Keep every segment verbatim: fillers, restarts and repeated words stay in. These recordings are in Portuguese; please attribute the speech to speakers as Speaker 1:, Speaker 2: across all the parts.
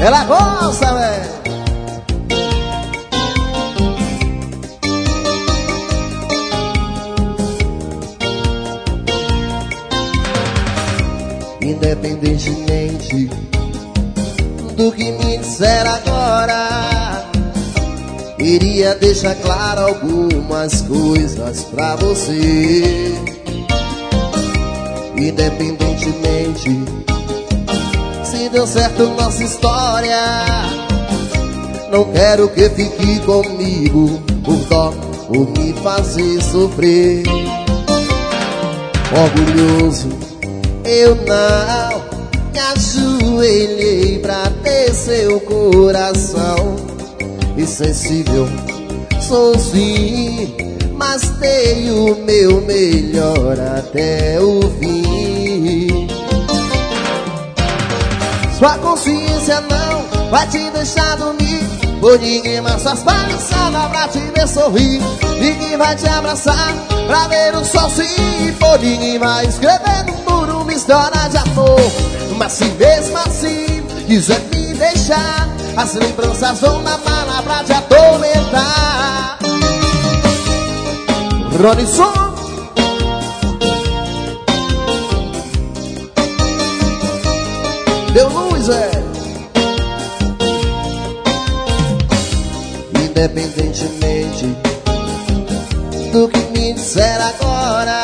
Speaker 1: Ela gosta, velho. Independentemente do que me disser agora, iria deixar claro algumas coisas pra você. Independentemente se deu certo nossa história, não quero que fique comigo por dó ou me fazer sofrer. Orgulhoso eu não me ajoelhei pra ter seu coração. Insensível sou sim, mas dei o meu melhor até o fim. Sua consciência não vai te deixar dormir, por ninguém mais faz palhaçada pra te ver sorrir. Ninguém vai te abraçar pra ver o sol se pôr. Ninguém vai escrever no muro uma história de amor. Mas se mesmo assim quiser me deixar, as lembranças vão na mala pra te atormentar. Ronison, deu luz, é. Independentemente do que me disser agora,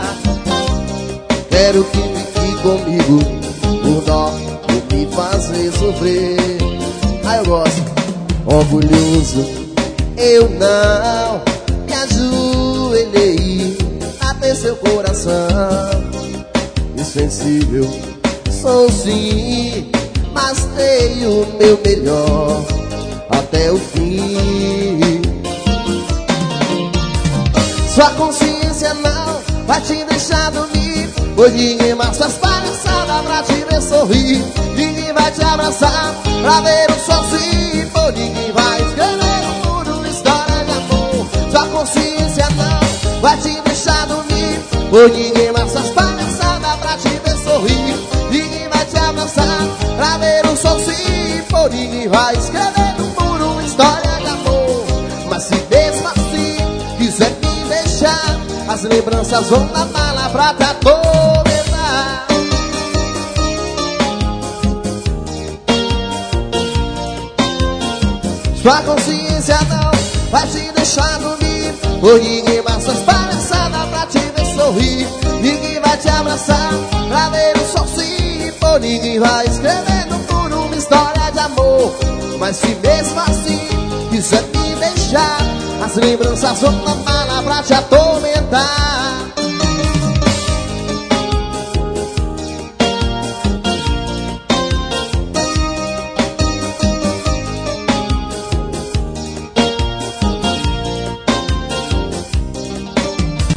Speaker 1: quero que fique comigo por dó por me fazer sofrer. Ah, eu gosto. Orgulhoso eu não me ajoelhei até seu coração. Insensível sou sim, mas dei o meu melhor até o fim. Sua consciência não vai te deixar dormir, pois ninguém mais faz palhaçada pra te ver sorrir. Ninguém vai te abraçar pra ver o sol se pôr. Ninguém vai escrever no muro história de amor. Sua consciência não vai te deixar dormir, pois ninguém mais faz palhaçada pra te ver sorrir. Ninguém vai te abraçar pra ver o sol se pôr. Ninguém vai escrever no muro história de amor. Mas se mesmo assim quiser me deixar, as lembranças vão na mala pra te atormentar. Sua consciência não vai te deixar dormir, pois ninguém mais faz palhaçada pra te ver sorrir. Ninguém vai te abraçar pra ver o sol se pôr. Ninguém vai escrever no muro uma história de amor. Mas se mesmo assim quiser me deixar, as lembranças vão na mala pra te atormentar.